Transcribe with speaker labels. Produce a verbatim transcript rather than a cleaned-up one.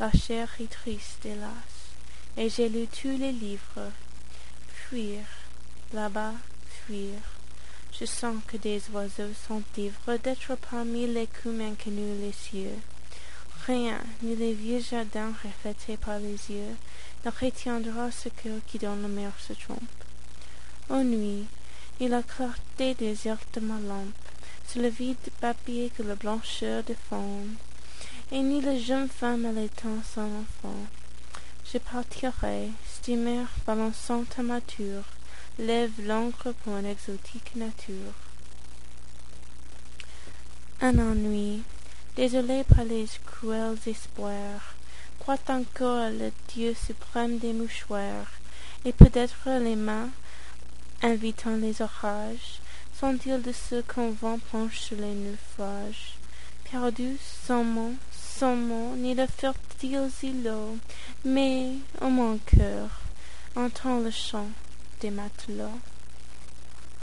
Speaker 1: la chair est triste, hélas, et j'ai lu tous les livres. Fuir, là-bas, fuir. Je sens que des oiseaux sont ivres d'être parmi l'écume inconnue les cieux. Rien, ni les vieux jardins reflétés par les yeux, ne retiendra ce cœur qui dans la mer se trompe. Ô nuit, ni la clarté déserte de ma lampe, sur le vide papier que la blancheur défonde, et ni la jeune femme allaitant son enfant. Je partirai, steamer balançant à mature, lève l'ancre pour une exotique nature. Un ennui, désolé par les cruels espoirs, croit encore le Dieu suprême des mouchoirs, et peut-être les mains, invitant les orages, sont-ils de ceux qu'un vent penche sur les naufrages, perdus, sans mots, sans mots, ni de fertiles îlots, mais, ô mon cœur, entends le chant des matelots.